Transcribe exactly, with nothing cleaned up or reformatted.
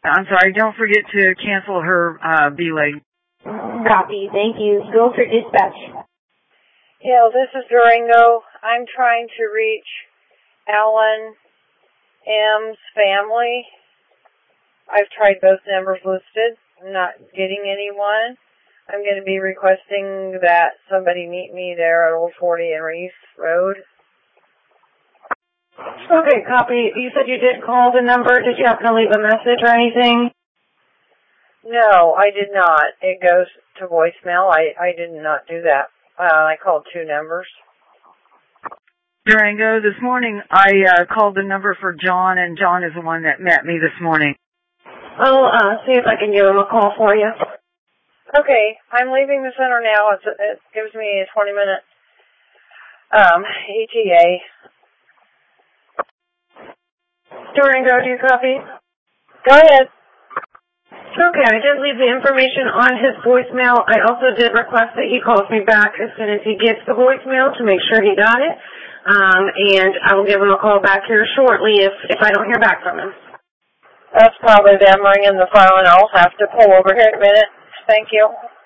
I'm sorry, don't forget to cancel her uh, B-leg. Copy. Thank you. Go for dispatch. Yeah, this is Durango. I'm trying to reach Alan M's family. I've tried both numbers listed. I'm not getting anyone. I'm going to be requesting that somebody meet me there at Old forty and Reese Road. Okay, copy. You said you did call the number. Did you happen to leave a message or anything? No, I did not. It goes to voicemail. I, I did not do that. Uh, I called two numbers. Durango, this morning I uh, called the number for John, and John is the one that met me this morning. I'll uh, see if I can give him a call for you. Okay, I'm leaving the center now. It's, it gives me a twenty minute um, E T A. Durango, do you copy? Go ahead. Okay, I did leave the information on his voicemail. I also did request that he calls me back as soon as he gets the voicemail to make sure he got it. Um, and I will give him a call back here shortly if, if I don't hear back from him. That's probably them ringing the phone. I'll have to pull over here in a minute. Thank you.